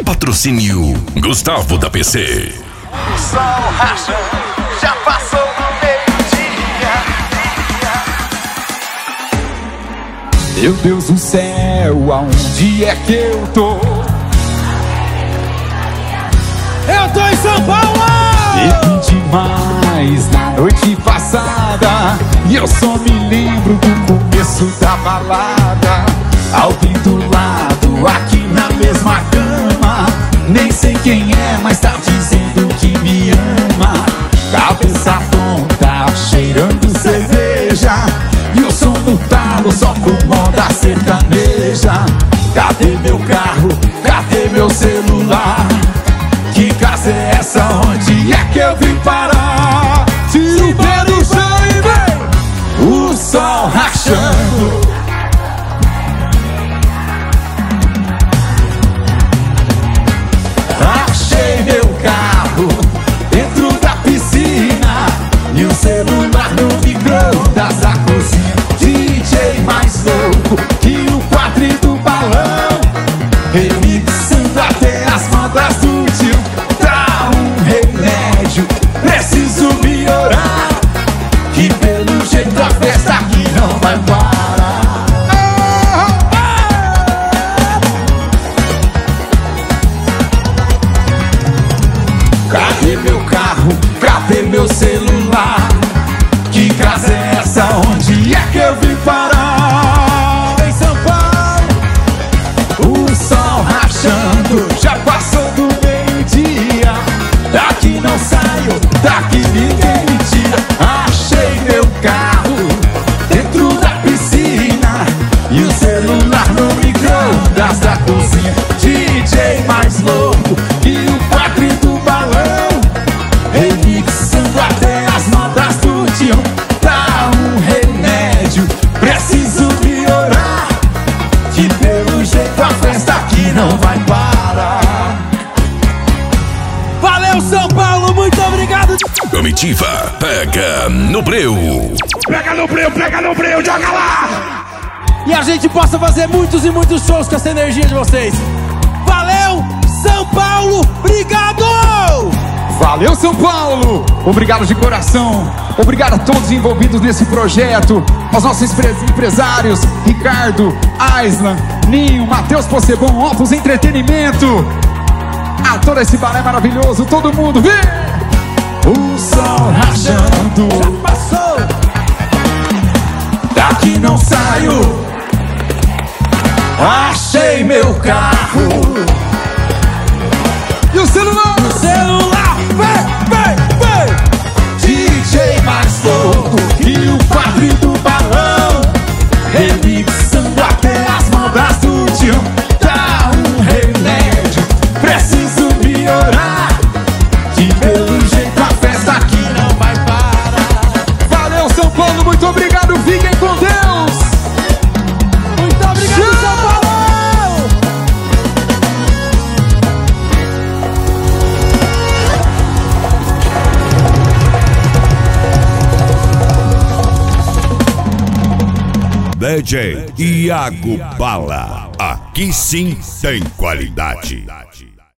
Patrocínio Gustavo da PC. O sol rachando, já passou do meio-dia. Meu Deus do céu, aonde é que eu tô? Eu tô em São Paulo! Bebi demais na noite passada e eu só me lembro do começo da balada. Alguém do lado, aqui na mesma cama. Nem sei quem é, mas tá dizendo que me ama. Cabeça tonta, cheirando cerveja, e o som do talo só com moda sertaneja. Cadê meu carro? Cadê meu celular? Que casa é essa? Onde é que eu vim parar? Tira o pé do chão e vem o sol rachando. Achei meu carro dentro da piscina e o celular no micro-ondas da cozinha. DJ mais louco que o quadro do balão, remixando até as modas do tio. Tá um remédio, preciso melhorar, que pelo jeito a festa aqui não vai parar. Cadê meu carro? Cadê meu celular? Que casa é essa? Onde é que eu vim parar? Em São Paulo, o sol rachando, já passou do meio-dia. Daqui não saio, daqui ninguém me tira. Achei meu carro dentro da piscina e o celular no micro-ondas da cozinha. DJ mais louco que o padre do balão, remixando até as notas do Tião. Tá um remédio, preciso melhorar, que pelo jeito a festa aqui não vai parar. Valeu, São Paulo, muito obrigado! Comitiva Pega no Breu. Pega no breu, joga lá! E a gente possa fazer muitos e muitos shows com essa energia de vocês. Valeu, São Paulo, obrigado! Valeu, São Paulo! Obrigado de coração. Obrigado a todos envolvidos nesse projeto, aos nossos empresários, Ricardo, Aislan, Ninho, Matheus Possebon, Opus Entretenimento, a todo esse balé maravilhoso, todo mundo, vem! O sol rachando, Já passou! daqui não saio. Achei meu carro e o celular. Celular, vem! DJ mais louco que o padre do balão, remixando até as modas do Tião. Tá um remédio, preciso melhorar, que pelo jeito a festa aqui não vai parar. Valeu, São Paulo, muito obrigado, fiquem com Deus. Muito obrigado, São Paulo! DJ Iago Bala. Aqui sim tem qualidade.